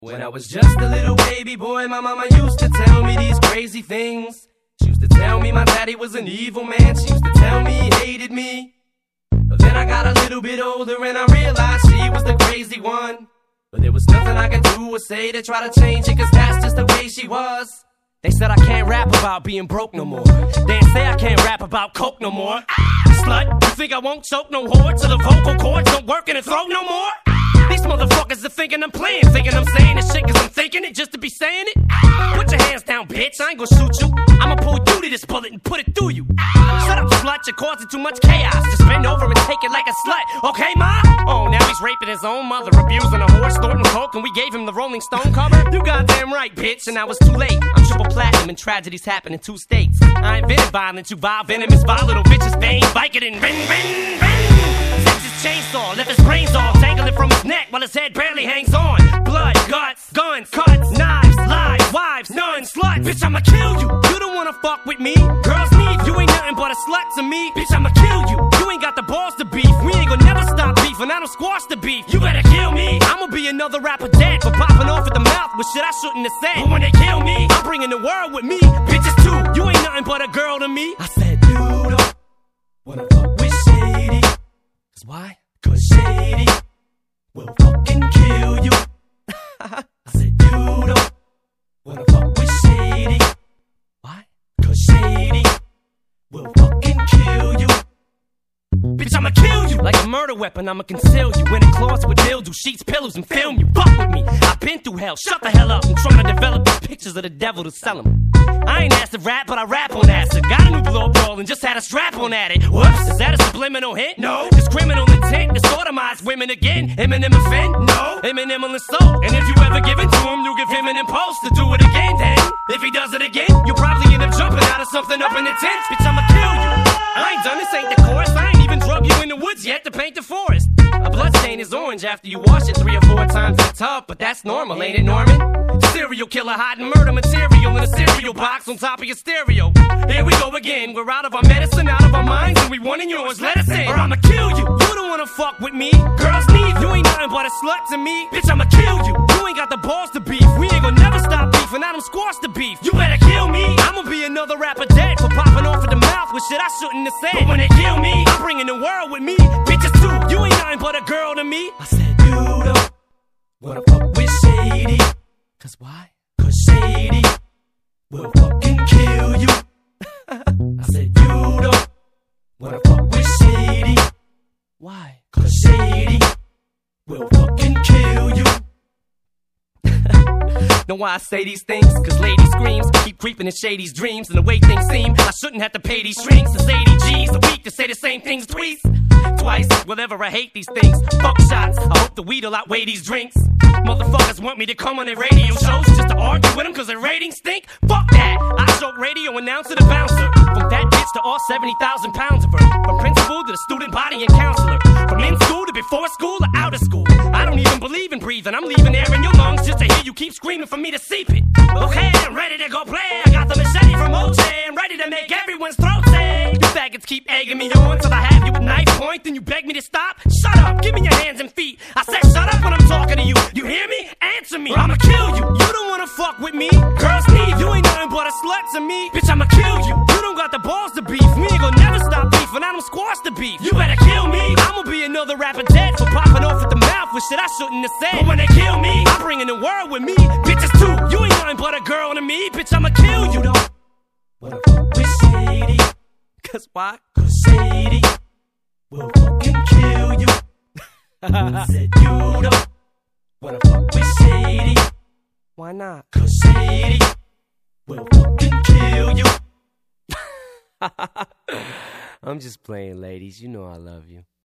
When I was just a little baby boy, my mama used to tell me these crazy things. She used to tell me my daddy was an evil man. She used to tell me he hated me. But then I got a little bit older and I realized she was the crazy one. But there was nothing I could do or say to try to change it, 'cause that's just the way she was. They said I can't rap about being broke no more. They say I can't rap about coke no more. Slut, you think I won't choke no whore till the vocal cords don't work in the throat no more? These motherfuckers are thinking I'm playing, thinking I'm saying this shit 'cause I'm thinking it just to be saying it. Put your hands down, bitch, I ain't gon' shoot you. I'ma pull you to this bullet and put it through you. Shut up, slut, you're causing too much chaos. Just bend over and take it like a slut, okay, ma? Oh, now he's raping his own mother, abusing a horse, snorting coke, and we gave him the Rolling Stone cover? You goddamn right, bitch, and now it's too late. I'm triple platinum and tragedies happen in 2 states. I invented violence, you vile venomous, vile little bitches, vein, Vicodin, ring, ring, ring. Chainsaw, left his brains off, dangling from his neck while his head barely hangs on. Blood, guts, guns, cuts, knives, lies, wives, nuns, sluts. Bitch, I'ma kill you. You don't wanna fuck with me. Girls need you ain't nothing but a slut to me. Bitch, I'ma kill you. You ain't got the balls to beef. We ain't gonna never stop beef, and I don't squash the beef. You better kill me. I'ma be another rapper dead for popping off at the mouth with shit I shouldn't have said. But when they kill me, I'm bringing the world with me. Bitches too. You ain't nothing but a girl to me. I said you don't wanna fuck with Shady. 'Cause why? 'Cause Shady will fucking kill you. I said you don't wanna fuck with Shady. Why? 'Cause Shady will fucking kill you. Bitch, I'ma kill you. Like a murder weapon, I'ma conceal you in a closet with mildew, sheets, pillows, and film you. Fuck with me, I've been through hell. Shut the hell up, I'm trying to develop these pictures of the devil to sell them. I ain't asked to rap, but I rap on acid. Got a new blow ball and just had a strap on at it. Whoops, is that a subliminal hint? No. It's criminal intent to sodomize women again. Eminem offend? No. Eminem will insult. And if you ever give it to him, you give him an impulse to do it again. Then, if he does it again, you'll probably end up jumping out of something up in the tent. Bitch, I'ma kill you. I ain't done this, ain't the chorus. I ain't even drug you in the woods yet to paint the forest. A blood stain is orange after you wash it 3 or 4 times in the tub, but that's normal, ain't it, Norman? Serial killer hiding murder material in a cereal box on top of your stereo. Here we go again. We're out of our medicine, out of our minds, and we wanting yours. Let us in, or I'ma kill you. You don't wanna fuck with me. Girls need you ain't nothing but a slut to me. Bitch, I'ma kill you. You ain't got the balls to beef. We ain't gonna never stop beef, and I don't squash the beef. You better kill me. I'ma be another rapper dead for popping off at the mouth with shit I shouldn't have said. But when they kill me, I'm bringing the world with me. Bitches too. You ain't nothing but a girl to me. I said you don't wanna fuck with Shady. 'Cause why? 'Cause Shady will fucking kill you. I said you don't wanna fuck with Shady. Why? 'Cause Shady will fucking kill you. Know why I say these things? 'Cause lady screams keep creeping in Shady's dreams, and the way things seem, I shouldn't have to pay these shrinks. It's 80 G's a week to say the same things twice. Whatever, I hate these things. Fuck shots, I hope the weed'll outweigh these drinks. Motherfuckers want me to come on their radio shows just to argue with them 'cause their ratings stink. Fuck that, I show radio announcer to bouncer. From that bitch to all 70,000 pounds of her. From principal to the student body and counselor. From in school to before school or out of school. I don't even believe in breathing, I'm leaving air in your lungs just to hear you keep screaming for me to seep it. Okay, I'm ready to go play. I got the machete from OJ, I'm ready to make everyone's throat say. You faggots keep egging me on till I have you at knife point, then you beg me to stop. Shut up, give me your hands and feet. I said shut up when I'm talking to you. You hear me? Answer me, or I'ma kill you. You don't wanna fuck with me. Girls need you ain't nothing but a slut to me. Bitch, I'ma kill you. You don't got the balls to beef. We ain't gonna never stop beef, and I don't squash the beef. You better kill me. I'ma be another rapper dead for popping off at the mouth with shit I shouldn't have said. But when they kill me, I'm bringing the world with me. Bitches too. You ain't nothing but a girl to me. Bitch, I'ma kill you. You don't wanna fuck with Shady. 'Cause why? 'Cause Shady will fucking kill you. I said you don't wanna fuck with Shady. Why not? 'Cause Shady will fucking kill you. I'm just playing, ladies. You know I love you.